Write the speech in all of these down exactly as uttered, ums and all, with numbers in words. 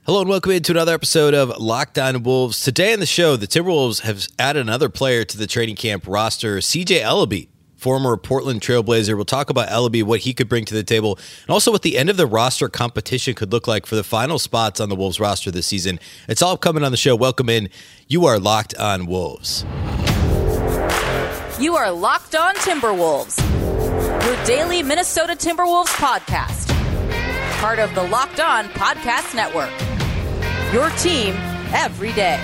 Hello and welcome into another episode of Locked On Wolves. Today on the show, the Timberwolves have added another player to the training camp roster, C J Elleby, former Portland Trailblazer. We'll talk about Elleby, what he could bring to the table, and also what the end of the roster competition could look like for the final spots on the Wolves roster this season. It's all coming on the show. Welcome in. You are Locked On Wolves. You are Locked On Timberwolves, your daily Minnesota Timberwolves podcast. Part of the Locked On Podcast Network. Your team every day.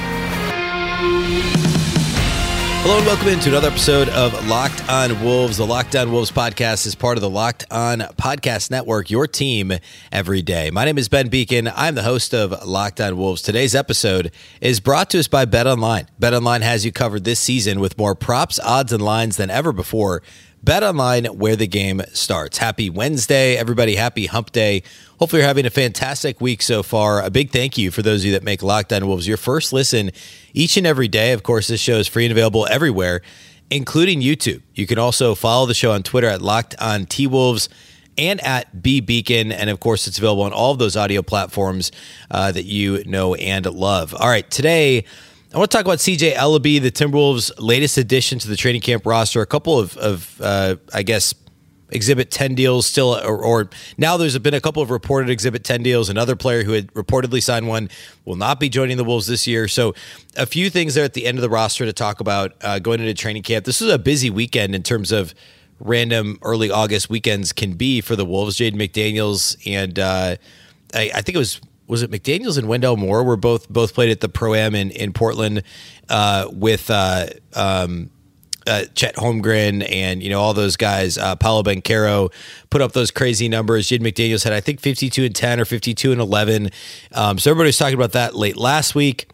Hello and welcome into another episode of Locked On Wolves. The Locked On Wolves podcast is part of the Locked On Podcast Network, your team every day. My name is Ben Beacon. I'm the host of Locked On Wolves. Today's episode is brought to us by BetOnline. BetOnline has you covered this season with more props, odds, and lines than ever before. BetOnline, where the game starts. Happy Wednesday, everybody. Happy Hump Day. Hopefully you're having a fantastic week so far. A big thank you for those of you that make Locked On Wolves your first listen each and every day. Of course, this show is free and available everywhere, including YouTube. You can also follow the show on Twitter at Locked On T-Wolves and at B Beacon. And of course, it's available on all of those audio platforms uh, that you know and love. All right, today I want to talk about C J Elleby, the Timberwolves' latest addition to the training camp roster. A couple of, of uh, I guess, Exhibit ten deals still, or, or now there's been a couple of reported Exhibit ten deals. Another player who had reportedly signed one will not be joining the Wolves this year. So a few things there at the end of the roster to talk about uh, going into training camp. This was a busy weekend in terms of random early August weekends can be for the Wolves. Jaden McDaniels and uh, I, I think it was was it McDaniels and Wendell Moore were both both played at the Pro-Am in, in Portland uh, with uh, um, uh, Chet Holmgren and, you know, all those guys. Uh, Paolo Banchero put up those crazy numbers. Jaden McDaniels had, I think, fifty-two and ten or fifty-two and eleven. Um, so everybody was talking about that late last week.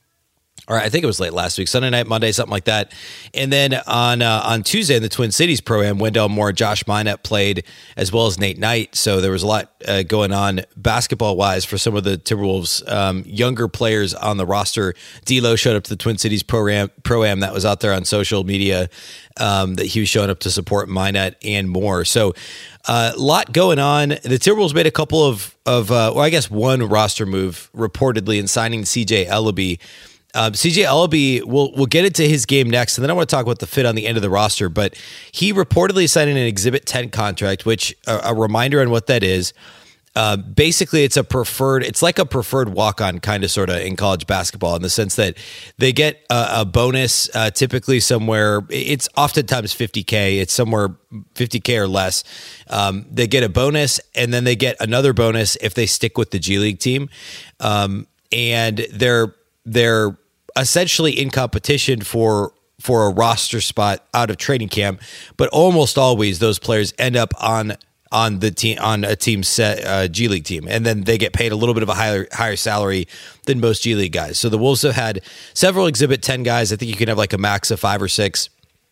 Or I think it was late last week, Sunday night, Monday, something like that. And then on uh, on Tuesday in the Twin Cities Pro-Am, Wendell Moore, Josh Minott played, as well as Nate Knight. So there was a lot uh, going on basketball-wise for some of the Timberwolves' um, younger players on the roster. D'Lo showed up to the Twin Cities Pro-Am, Pro-Am that was out there on social media um, that he was showing up to support Minott and more. So a uh, lot going on. The Timberwolves made a couple of, of uh, well, I guess one roster move reportedly in signing C J Elleby. Um, C J Elleby, we'll, we'll get into his game next, and then I want to talk about the fit on the end of the roster, but he reportedly signed an Exhibit ten contract, which a, a reminder on what that is. Uh, basically, it's a preferred, it's like a preferred walk-on kind of sort of in college basketball in the sense that they get a, a bonus uh, typically somewhere, it's oftentimes fifty K, it's somewhere fifty K or less. Um, they get a bonus, and then they get another bonus if they stick with the G League team. Um, and they're, they're, essentially in competition for for a roster spot out of training camp, but almost always those players end up on on the team on a team set uh, G League team, and then they get paid a little bit of a higher higher salary than most G League guys. So the Wolves have had several Exhibit ten guys. I think you can have like a max of five or six.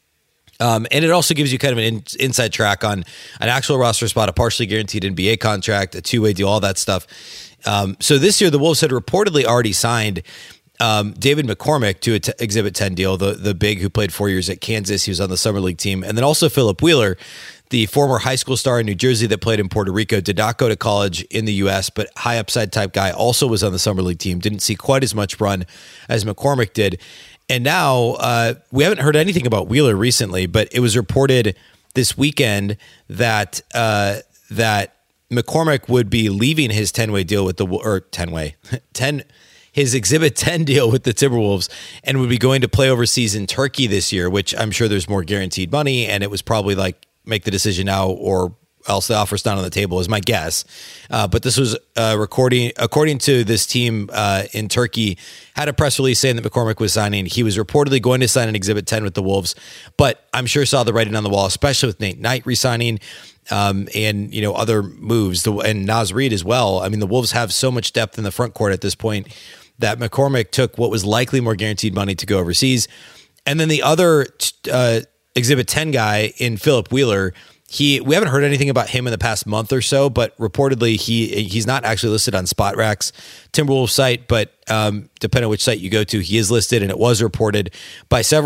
Um, and it also gives you kind of an in, inside track on an actual roster spot, a partially guaranteed N B A contract, a two-way deal, all that stuff. Um, so this year the Wolves had reportedly already signed Um, David McCormick to an t- Exhibit ten deal, the the big who played four years at Kansas. He was on the Summer League team. And then also Philip Wheeler, the former high school star in New Jersey that played in Puerto Rico, did not go to college in the U S, but high upside type guy, also was on the Summer League team. Didn't see quite as much run as McCormick did. And now uh, we haven't heard anything about Wheeler recently, but it was reported this weekend that uh, that McCormick would be leaving his ten-way deal with the, or ten-way, ten his Exhibit ten deal with the Timberwolves and would be going to play overseas in Turkey this year, which I'm sure there's more guaranteed money. And it was probably like, make the decision now or else the offer's not on the table is my guess. Uh, but this was uh, recording, according to this team uh, in Turkey, had a press release saying that McCormick was signing. He was reportedly going to sign an Exhibit ten with the Wolves, but I'm sure saw the writing on the wall, especially with Nate Knight resigning um, and, you know, other moves the, and Naz Reid as well. I mean, the Wolves have so much depth in the front court at this point that McCormick took what was likely more guaranteed money to go overseas. And then the other uh, Exhibit ten guy in Philip Wheeler, he we haven't heard anything about him in the past month or so, but reportedly he he's not actually listed on SpotRack's Timberwolves site, but um, depending on which site you go to, he is listed, and it was reported by several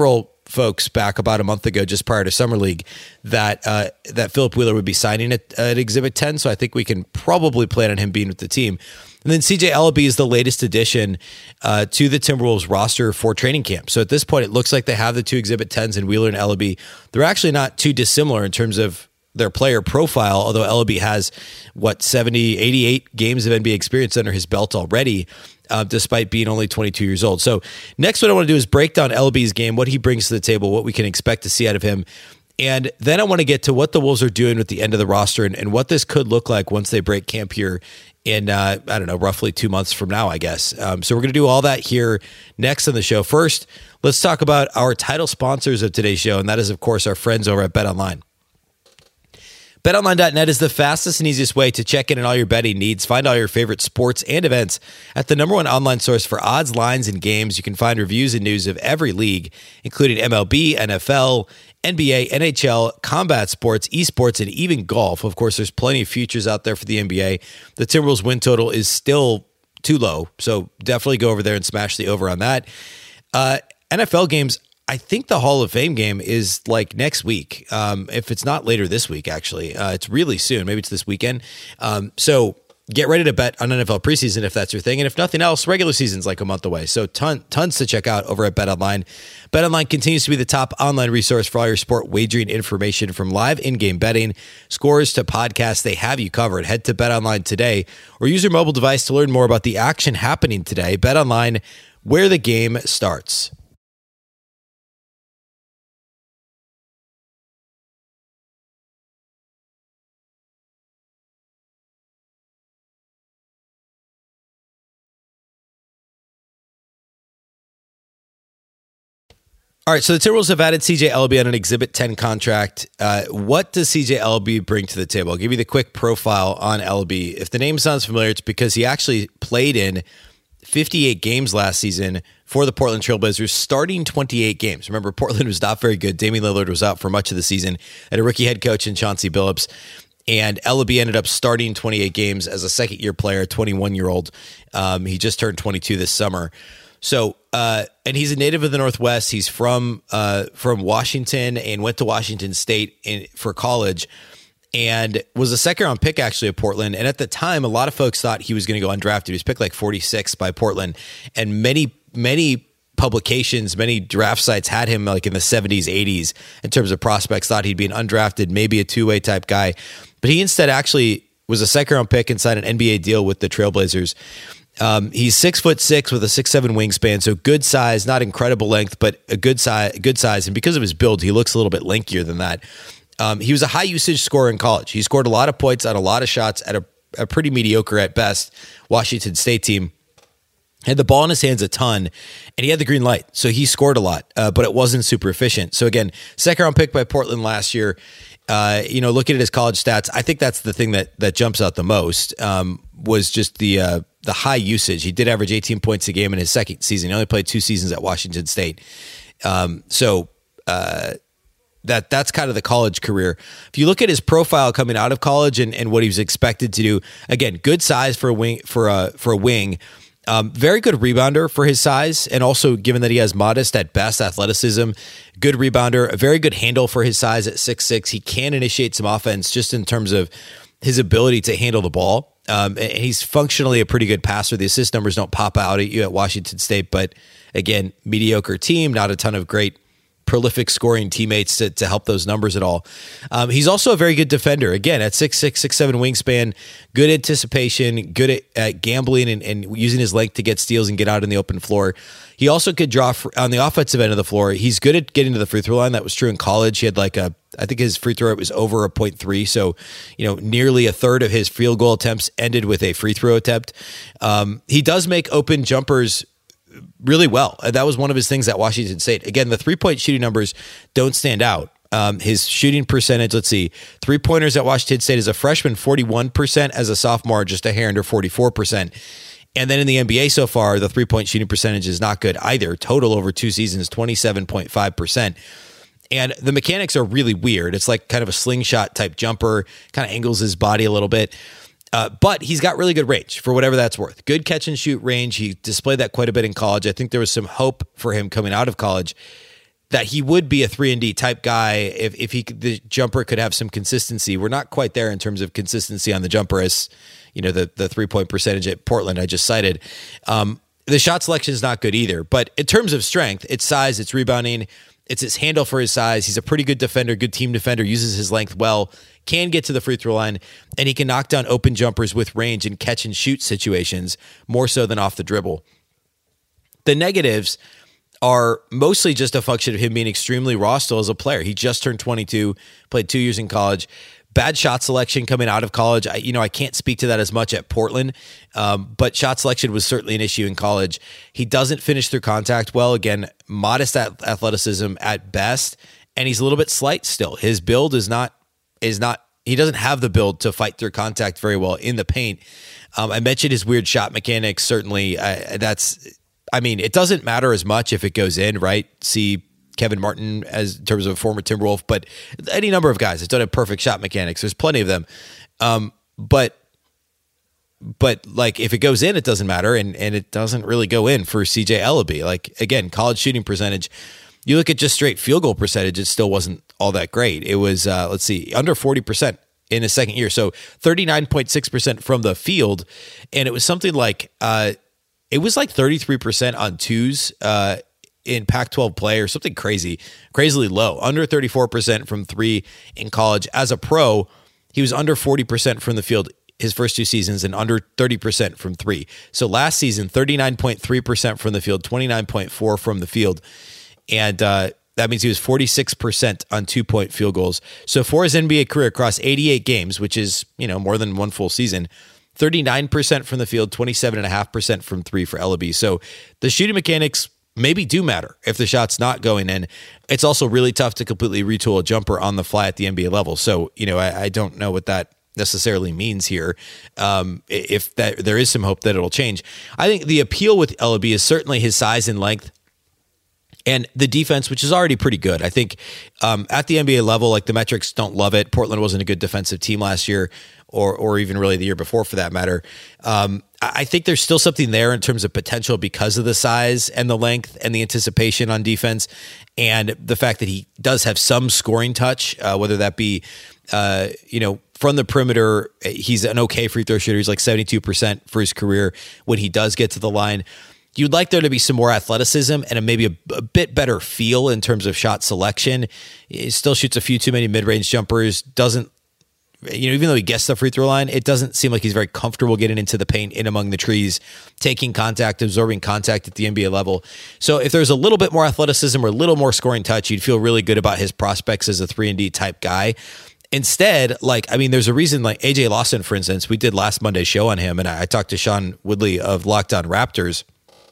folks back about a month ago, just prior to Summer League, that uh, that Philip Wheeler would be signing at, at Exhibit ten. So I think we can probably plan on him being with the team. And then C J Elleby is the latest addition uh, to the Timberwolves roster for training camp. So at this point, it looks like they have the two Exhibit tens in Wheeler and Elleby. They're actually not too dissimilar in terms of their player profile, although Elleby has, what, seventy, eighty-eight games of N B A experience under his belt already, uh, despite being only twenty-two years old. So next what I want to do is break down Elleby's game, what he brings to the table, what we can expect to see out of him. And then I want to get to what the Wolves are doing with the end of the roster and, and what this could look like once they break camp here in, uh, I don't know, roughly two months from now, I guess. Um, so we're going to do all that here next on the show. First, let's talk about our title sponsors of today's show, and that is, of course, our friends over at BetOnline. Bet Online dot net is the fastest and easiest way to check in on all your betting needs. Find all your favorite sports and events at the number one online source for odds, lines, and games. You can find reviews and news of every league, including M L B, N F L, N B A, N H L, combat sports, esports, and even golf. Of course, there's plenty of futures out there for the N B A. The Timberwolves win total is still too low, so definitely go over there and smash the over on that. Uh, N F L games, I think the Hall of Fame game is like next week. Um, if it's not later this week, actually, uh, it's really soon. Maybe it's this weekend. Um, so get ready to bet on N F L preseason if that's your thing. And if nothing else, regular season's like a month away. So ton, tons to check out over at BetOnline. BetOnline continues to be the top online resource for all your sport wagering information, from live in-game betting, scores to podcasts. They have you covered. Head to BetOnline today or use your mobile device to learn more about the action happening today. BetOnline, where the game starts. All right, so the Timberwolves have added C J Elleby on an Exhibit ten contract. Uh, what does C J Elleby bring to the table? I'll give you the quick profile on Elleby. If the name sounds familiar, it's because he actually played in fifty-eight games last season for the Portland Trailblazers, starting twenty-eight games. Remember, Portland was not very good. Damian Lillard was out for much of the season, had a rookie head coach in Chauncey Billups, and Elleby ended up starting twenty-eight games as a second-year player, twenty-one-year-old. Um, he just turned twenty-two this summer. So, uh, and he's a native of the Northwest. He's from uh, from Washington and went to Washington State in, for college, and was a second round pick actually of Portland. And at the time, a lot of folks thought he was going to go undrafted. He was picked like forty-sixth by Portland, and many many publications, many draft sites had him like in the seventies, eighties in terms of prospects. Thought he'd be an undrafted, maybe a two way type guy, but he instead actually was a second round pick and signed an N B A deal with the Trailblazers. Um, he's six foot six with a six seven wingspan, so good size, not incredible length, but a good size. Good size, and because of his build, he looks a little bit lankier than that. Um, he was a high usage scorer in college. He scored a lot of points on a lot of shots at a, a pretty mediocre at best Washington State team. Had the ball in his hands a ton, and he had the green light, so he scored a lot, uh, but it wasn't super efficient. So again, second round pick by Portland last year. Uh, you know, looking at his college stats, I think that's the thing that that jumps out the most. Um, was just the uh, the high usage. He did average eighteen points a game in his second season. He only played two seasons at Washington State. Um, so uh, that that's kind of the college career. If you look at his profile coming out of college and, and what he was expected to do, again, good size for a wing for a for a wing. Um, very good rebounder for his size, and also given that he has modest at best athleticism, good rebounder, a very good handle for his size at six six. He can initiate some offense just in terms of his ability to handle the ball. Um, and he's functionally a pretty good passer. The assist numbers don't pop out at you at Washington State, but again, mediocre team, not a ton of great prolific scoring teammates to, to help those numbers at all. Um, he's also a very good defender. Again, at six six, six seven wingspan, good anticipation, good at, at gambling and, and using his length to get steals and get out in the open floor. He also could draw for, on the offensive end of the floor. He's good at getting to the free throw line. That was true in college. He had like a, I think his free throw rate was over a point three. So, you know, nearly a third of his field goal attempts ended with a free throw attempt. Um, he does make open jumpers really well. That was one of his things at Washington State. Again, the three-point shooting numbers don't stand out. Um, his shooting percentage, let's see, three-pointers at Washington State as a freshman, forty-one percent, as a sophomore, just a hair under forty-four percent. And then in the N B A so far, the three-point shooting percentage is not good either. Total over two seasons, twenty-seven point five percent. And the mechanics are really weird. It's like kind of a slingshot type jumper, kind of angles his body a little bit. Uh, but he's got really good range for whatever that's worth. Good catch and shoot range. He displayed that quite a bit in college. I think there was some hope for him coming out of college. that he would be a three and D type guy if if he could, the jumper could have some consistency. We're not quite there in terms of consistency on the jumper, as you know, the the three point percentage at Portland I just cited. Um, the shot selection is not good either. But in terms of strength, it's size, it's rebounding, it's his handle for his size. He's a pretty good defender, good team defender, uses his length well, can get to the free throw line, and he can knock down open jumpers with range in catch and shoot situations more so than off the dribble. The negatives are mostly just a function of him being extremely raw still as a player. He just turned twenty-two, played two years in college. Bad shot selection coming out of college. I, you know, I can't speak to that as much at Portland, um, but shot selection was certainly an issue in college. He doesn't finish through contact well. Again, modest athleticism at best, and he's a little bit slight still. His build is not is not. He doesn't have the build to fight through contact very well in the paint. Um, I mentioned his weird shot mechanics. Certainly, uh, that's. I mean, it doesn't matter as much if it goes in, right? See Kevin Martin as in terms of a former Timberwolf, but any number of guys that don't have perfect shot mechanics. There's plenty of them. Um, but but like if it goes in, it doesn't matter, and and it doesn't really go in for C J Elleby. Like again, college shooting percentage. You look at just straight field goal percentage, it still wasn't all that great. It was uh, let's see, under forty percent in his second year, so thirty-nine point six percent from the field, and it was something like. Uh, It was like thirty-three percent on twos uh, in Pac twelve play or something crazy, crazily low. Under thirty-four percent from three in college. As a pro, he was under forty percent from the field his first two seasons and under thirty percent from three. So last season, thirty-nine point three percent from the field, twenty-nine point four from the field. And uh, that means he was forty-six percent on two-point field goals. So for his N B A career across eighty-eight games, which is, you know, more than one full season, thirty-nine percent from the field, twenty-seven point five percent from three for Elleby. So the shooting mechanics maybe do matter if the shot's not going in. It's also really tough to completely retool a jumper on the fly at the N B A level. So, you know, I, I don't know what that necessarily means here. Um, if that there is some hope that it'll change. I think the appeal with Elleby is certainly his size and length. And the defense, which is already pretty good. I think um, at the N B A level, like the metrics don't love it. Portland wasn't a good defensive team last year, or or even really the year before for that matter. Um, I think there's still something there in terms of potential because of the size and the length and the anticipation on defense, and the fact that he does have some scoring touch, uh, whether that be, uh, you know, from the perimeter. He's an okay free throw shooter. He's like seventy-two percent for his career when he does get to the line. You'd like there to be some more athleticism and a, maybe a, a bit better feel in terms of shot selection. He still shoots a few too many mid-range jumpers. Doesn't, you know, even though he gets the free throw line, it doesn't seem like he's very comfortable getting into the paint, in among the trees, taking contact, absorbing contact at the N B A level. So if there's a little bit more athleticism or a little more scoring touch, you'd feel really good about his prospects as a three and D type guy. Instead, like, I mean, there's a reason, like A J Lawson, for instance, we did last Monday's show on him, and I, I talked to Sean Woodley of Locked On Raptors.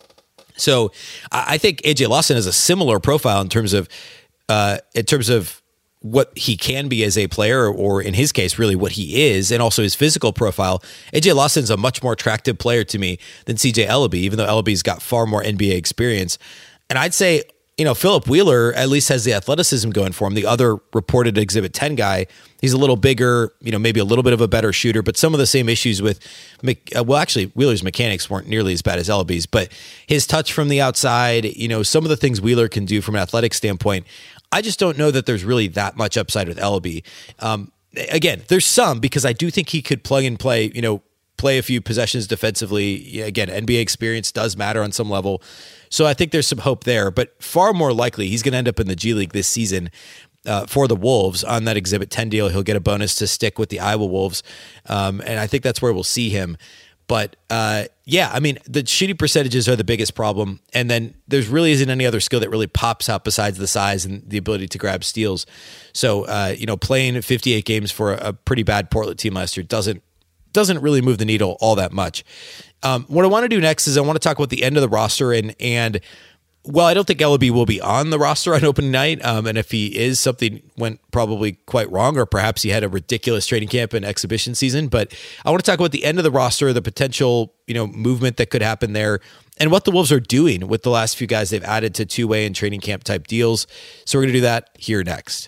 So I think A J Lawson has a similar profile in terms of uh, in terms of what he can be as a player, or in his case, really what he is, and also his physical profile. A J Lawson's a much more attractive player to me than C J Elleby, even though Elleby's got far more N B A experience. And I'd say, you know, Philip Wheeler at least has the athleticism going for him. The other reported Exhibit ten guy, he's a little bigger, you know, maybe a little bit of a better shooter, but some of the same issues with, uh, well, actually, Wheeler's mechanics weren't nearly as bad as Elleby's, but his touch from the outside, you know, some of the things Wheeler can do from an athletic standpoint, I just don't know that there's really that much upside with Elleby. Um, again, there's some, because I do think he could plug and play, you know, play a few possessions defensively. Again, N B A experience does matter on some level. So I think there's some hope there, but far more likely he's going to end up in the G League this season uh, for the Wolves on that Exhibit ten deal. He'll get a bonus to stick with the Iowa Wolves, um, and I think that's where we'll see him. But uh, yeah, I mean, the shooting percentages are the biggest problem, and then there's really isn't any other skill that really pops out besides the size and the ability to grab steals. So uh, you know, playing fifty-eight games for a, a pretty bad Portland team last year doesn't doesn't really move the needle all that much. Um, what I want to do next is I want to talk about the end of the roster, and and well, I don't think Elleby will be on the roster on opening night, um, and if he is, something went probably quite wrong, or perhaps he had a ridiculous training camp and exhibition season. But I want to talk about the end of the roster, the potential, you know, movement that could happen there, and what the Wolves are doing with the last few guys they've added to two-way and training camp type deals. So we're going to do that here next.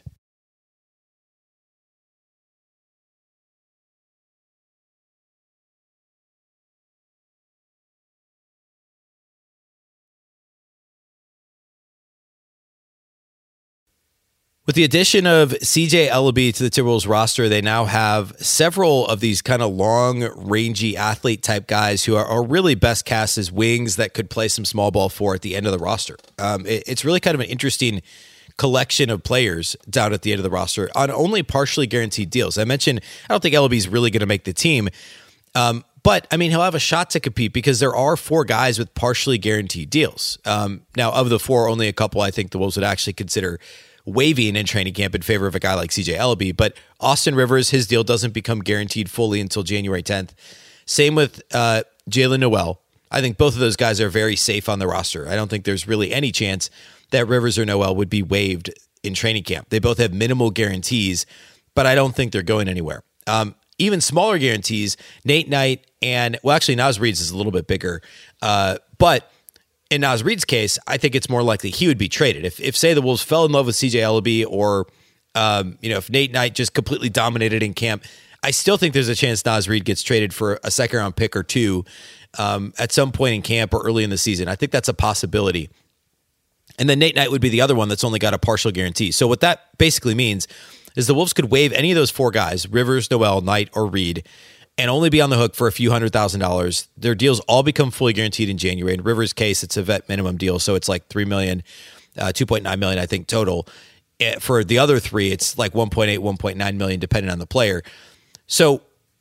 With the addition of C J Elleby to the Timberwolves roster, they now have several of these kind of long, rangy athlete type guys who are, are really best cast as wings that could play some small ball four at the end of the roster. Um, it, it's really kind of an interesting collection of players down at the end of the roster on only partially guaranteed deals. I mentioned, I don't think Elleby's really going to make the team. Um, but, I mean, he'll have a shot to compete because there are four guys with partially guaranteed deals. Um, now, of the four, only a couple I think the Wolves would actually consider waiving in training camp in favor of a guy like C J Elleby. But Austin Rivers, his deal doesn't become guaranteed fully until January tenth. Same with uh, Jaylen Nowell. I think both of those guys are very safe on the roster. I don't think there's really any chance that Rivers or Nowell would be waived in training camp. They both have minimal guarantees, but I don't think they're going anywhere. Um, even smaller guarantees, Nate Knight and, well, actually, Naz Reid's is a little bit bigger. Uh, but in Naz Reid's case, I think it's more likely he would be traded. If, if say, the Wolves fell in love with C J Elleby, or, um, you know, if Nate Knight just completely dominated in camp, I still think there's a chance Naz Reid gets traded for a second round pick or two um, at some point in camp or early in the season. I think that's a possibility. And then Nate Knight would be the other one that's only got a partial guarantee. So what that basically means is the Wolves could waive any of those four guys, Rivers, Nowell, Knight, or Reid, and only be on the hook for a few hundred thousand dollars. Their deals all become fully guaranteed in January. In Rivers' case, it's a vet minimum deal, so it's like three million dollars, uh, two point nine million dollars, I think, total. For the other three, it's like one point eight, one point nine million dollars, depending on the player. So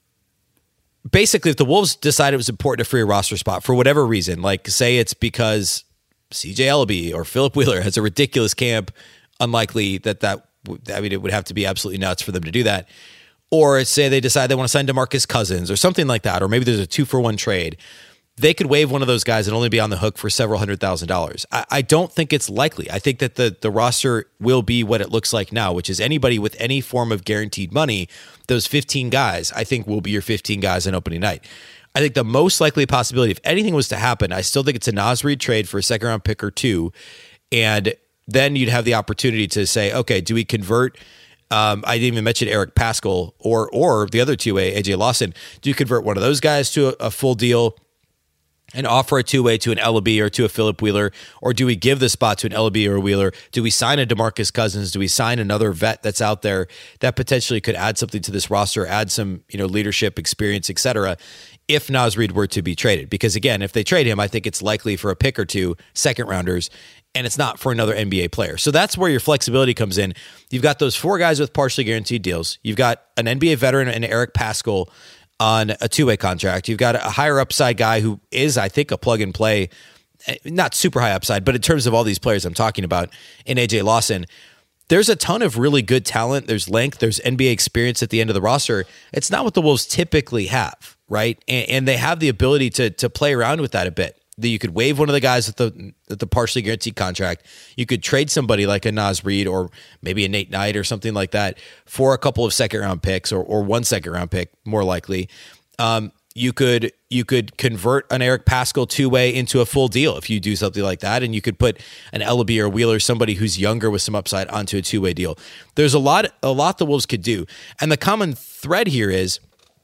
basically, if the Wolves decided it was important to free a roster spot for whatever reason, like say it's because C J Elleby or Philip Wheeler has a ridiculous camp, unlikely that that, I mean, it would have to be absolutely nuts for them to do that. Or say they decide they want to sign DeMarcus Cousins or something like that, or maybe there's a two for one trade. They could waive one of those guys and only be on the hook for several hundred thousand dollars. I, I don't think it's likely. I think that the, the roster will be what it looks like now, which is anybody with any form of guaranteed money, those fifteen guys, I think will be your fifteen guys on opening night. I think the most likely possibility, if anything was to happen, I still think it's a Naz Reid trade for a second round pick or two. And then you'd have the opportunity to say, okay, do we convert? Um, I didn't even mention Eric Paschall or or the other two-way, A J Lawson. Do you convert one of those guys to a, a full deal and offer a two-way to an Elleby or to a Philip Wheeler? Or do we give the spot to an Elleby or a Wheeler? Do we sign a DeMarcus Cousins? Do we sign another vet that's out there that potentially could add something to this roster, add some, you know, leadership, experience, et cetera, if Naz Reid were to be traded? Because again, if they trade him, I think it's likely for a pick or two, second rounders, and it's not for another N B A player. So that's where your flexibility comes in. You've got those four guys with partially guaranteed deals. You've got an N B A veteran and Eric Paschall on a two-way contract. You've got a higher upside guy who is, I think, a plug-and-play, not super high upside, but in terms of all these players I'm talking about, in A J Lawson. There's a ton of really good talent. There's length. There's N B A experience at the end of the roster. It's not what the Wolves typically have, right? And, and they have the ability to to play around with that a bit. That you could waive one of the guys with the with the partially guaranteed contract. You could trade somebody like a Naz Reid or maybe a Nate Knight or something like that for a couple of second round picks or or one second round pick, more likely. Um, you could you could convert an Eric Paschall two way into a full deal if you do something like that, and you could put an Elleby or Wheeler, somebody who's younger with some upside, onto a two way deal. There's a lot a lot the Wolves could do, and the common thread here is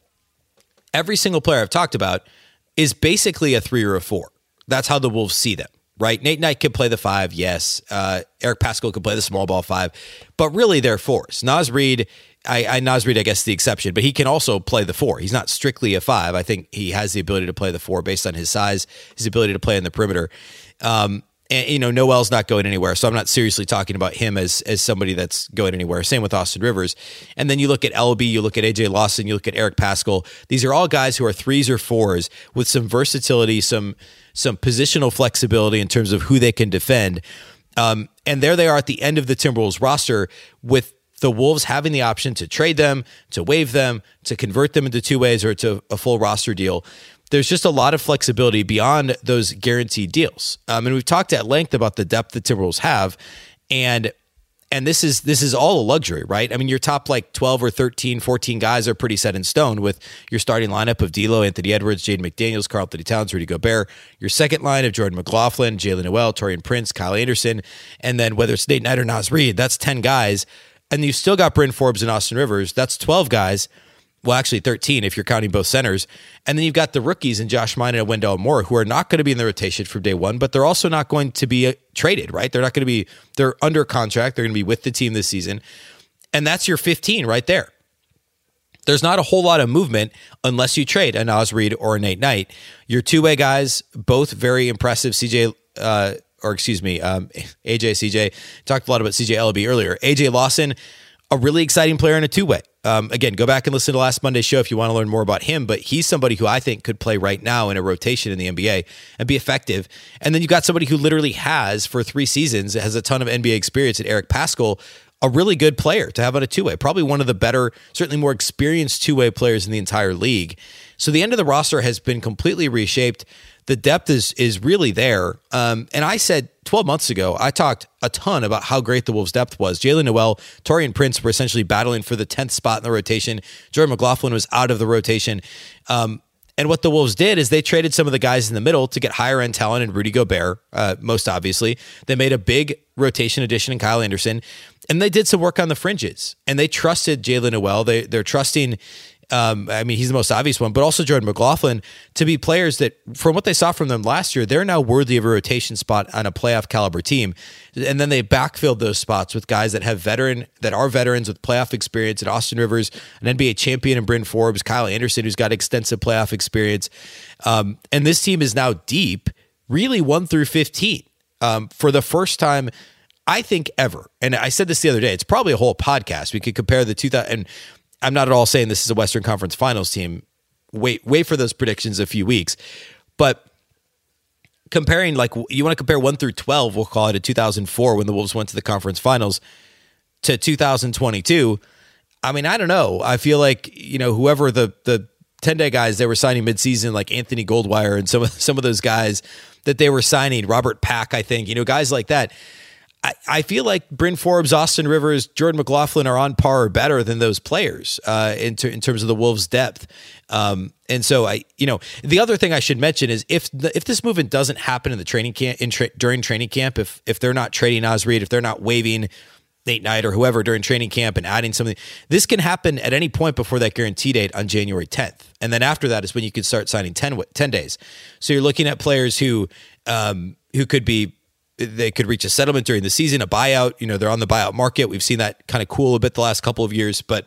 every single player I've talked about is basically a three or a four. That's how the Wolves see them, right? Nate Knight could play the five, yes. Uh, Eric Paschall could play the small ball five, but really they're fours. Naz Reid, I, I Naz Reid, I guess, the exception, but he can also play the four. He's not strictly a five. I think he has the ability to play the four based on his size, his ability to play in the perimeter. Um, and, you know, Noel's not going anywhere, so I'm not seriously talking about him as as somebody that's going anywhere. Same with Austin Rivers. And then you look at Elleby, you look at A J Lawson, you look at Eric Paschall. These are all guys who are threes or fours with some versatility, some some positional flexibility in terms of who they can defend. Um, and there they are at the end of the Timberwolves roster, with the Wolves having the option to trade them, to waive them, to convert them into two ways or to a full roster deal. There's just a lot of flexibility beyond those guaranteed deals. Um, and we've talked at length about the depth the Timberwolves have. And and this is this is all a luxury, right? I mean, your top like twelve or thirteen, fourteen guys are pretty set in stone with your starting lineup of D'Lo, Anthony Edwards, Jaden McDaniels, Karl-Anthony Towns, Rudy Gobert. Your second line of Jordan McLaughlin, Jaylen Nowell, Taurean Prince, Kyle Anderson. And then whether it's Nate Knight or Naz Reid, that's ten guys. And you've still got Bryn Forbes and Austin Rivers. That's twelve guys. Well, actually thirteen if you're counting both centers. And then you've got the rookies in Josh Mine and Wendell Moore, who are not going to be in the rotation from day one, but they're also not going to be traded, right? They're not going to be, they're under contract. They're going to be with the team this season. And that's your fifteen right there. There's not a whole lot of movement unless you trade a Naz Reid or a Nate Knight. Your two-way guys, both very impressive. C J, uh, or excuse me, um, A J, C J, talked a lot about C J Elleby earlier. A J Lawson, a really exciting player in a two-way. Um, again, go back and listen to last Monday's show if you want to learn more about him, but he's somebody who I think could play right now in a rotation in the N B A and be effective. And then you've got somebody who literally has, for three seasons, has a ton of N B A experience in Eric Paschall, a really good player to have on a two-way, probably one of the better, certainly more experienced two-way players in the entire league. So the end of the roster has been completely reshaped. The depth is is really there. Um, and I said twelve months ago, I talked a ton about how great the Wolves' depth was. Jaylen Nowell, Taurean Prince were essentially battling for the tenth spot in the rotation. Jordan McLaughlin was out of the rotation. Um, and what the Wolves did is they traded some of the guys in the middle to get higher-end talent in Rudy Gobert, uh, most obviously. They made a big rotation addition in Kyle Anderson, and they did some work on the fringes. And they trusted Jaylen Nowell. They, they're trusting... Um, I mean, he's the most obvious one, but also Jordan McLaughlin to be players that, from what they saw from them last year, they're now worthy of a rotation spot on a playoff caliber team. And then they backfilled those spots with guys that have veteran, that are veterans with playoff experience. And Austin Rivers, an N B A champion in Bryn Forbes, Kyle Anderson, who's got extensive playoff experience. Um, and this team is now deep, really one through fifteen, um, for the first time, I think, ever. And I said this the other day. It's probably a whole podcast. We could compare the two thousand. And I'm not at all saying this is a Western Conference Finals team. Wait, wait for those predictions a few weeks. But comparing, like, you want to compare one through twelve, we'll call it a two thousand four when the Wolves went to the conference finals, to two thousand twenty-two. I mean, I don't know. I feel like, you know, whoever the the ten-day guys they were signing midseason, like Anthony Goldwire and some of some of those guys that they were signing, Robert Pack, I think, you know, guys like that. I, I feel like Bryn Forbes, Austin Rivers, Jordan McLaughlin are on par or better than those players uh, in, ter- in terms of the Wolves' depth. Um, and so, I, you know, the other thing I should mention is if the, if this movement doesn't happen in the training camp, in tra- during training camp, if if they're not trading Naz Reid, if they're not waiving Nate Knight or whoever during training camp and adding something, this can happen at any point before that guarantee date on January tenth. And then after that is when you can start signing ten, ten days. So you're looking at players who um, who could be, they could reach a settlement during the season, a buyout. You know, they're on the buyout market. We've seen that kind of cool a bit the last couple of years, but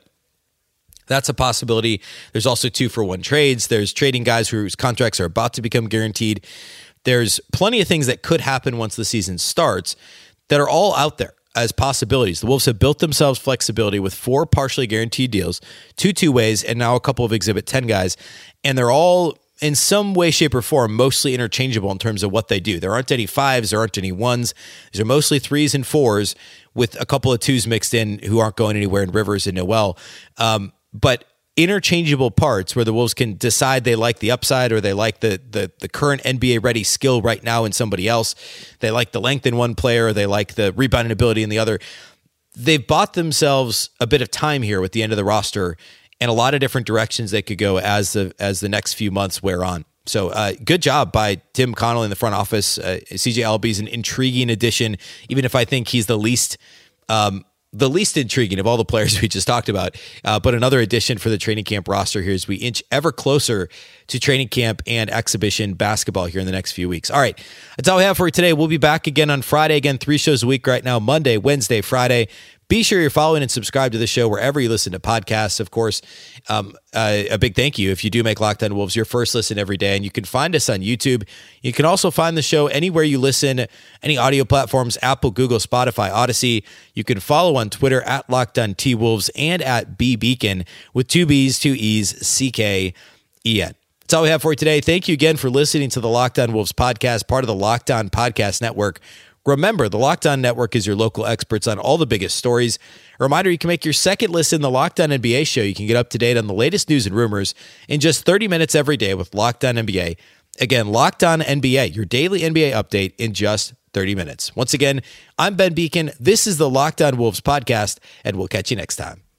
that's a possibility. There's also two for one trades. There's trading guys whose contracts are about to become guaranteed. There's plenty of things that could happen once the season starts that are all out there as possibilities. The Wolves have built themselves flexibility with four partially guaranteed deals, two two-ways, and now a couple of Exhibit ten guys, and they're all in some way, shape, or form, mostly interchangeable in terms of what they do. There aren't any fives, there aren't any ones. These are mostly threes and fours with a couple of twos mixed in who aren't going anywhere in Rivers and Nowell. Um, but interchangeable parts where the Wolves can decide they like the upside or they like the the the current N B A-ready skill right now in somebody else. They like the length in one player, or they like the rebounding ability in the other. They've bought themselves a bit of time here with the end of the roster and a lot of different directions they could go as the as the next few months wear on. So uh, good job by Tim Connell in the front office. Uh, C J Elleby is an intriguing addition, even if I think he's the least um, the least intriguing of all the players we just talked about. Uh, but another addition for the training camp roster here as we inch ever closer to training camp and exhibition basketball here in the next few weeks. All right, that's all we have for you today. We'll be back again on Friday. Again, three shows a week right now, Monday, Wednesday, Friday. Be sure you're following and subscribe to the show wherever you listen to podcasts. Of course, um, uh, a big thank you if you do make Locked On Wolves your first listen every day. And you can find us on YouTube. You can also find the show anywhere you listen, any audio platforms, Apple, Google, Spotify, Odyssey. You can follow on Twitter at Locked On T Wolves and at B Beacon with two B's, two E's, C K E N. That's all we have for you today. Thank you again for listening to the Locked On Wolves podcast, part of the Locked On Podcast Network. Remember, the Locked On Network is your local experts on all the biggest stories. A reminder, you can make your second listen the Locked On N B A show. You can get up to date on the latest news and rumors in just thirty minutes every day with Locked On N B A. Again, Locked On N B A, your daily N B A update in just thirty minutes. Once again, I'm Ben Beacon. This is the Locked On Wolves podcast, and we'll catch you next time.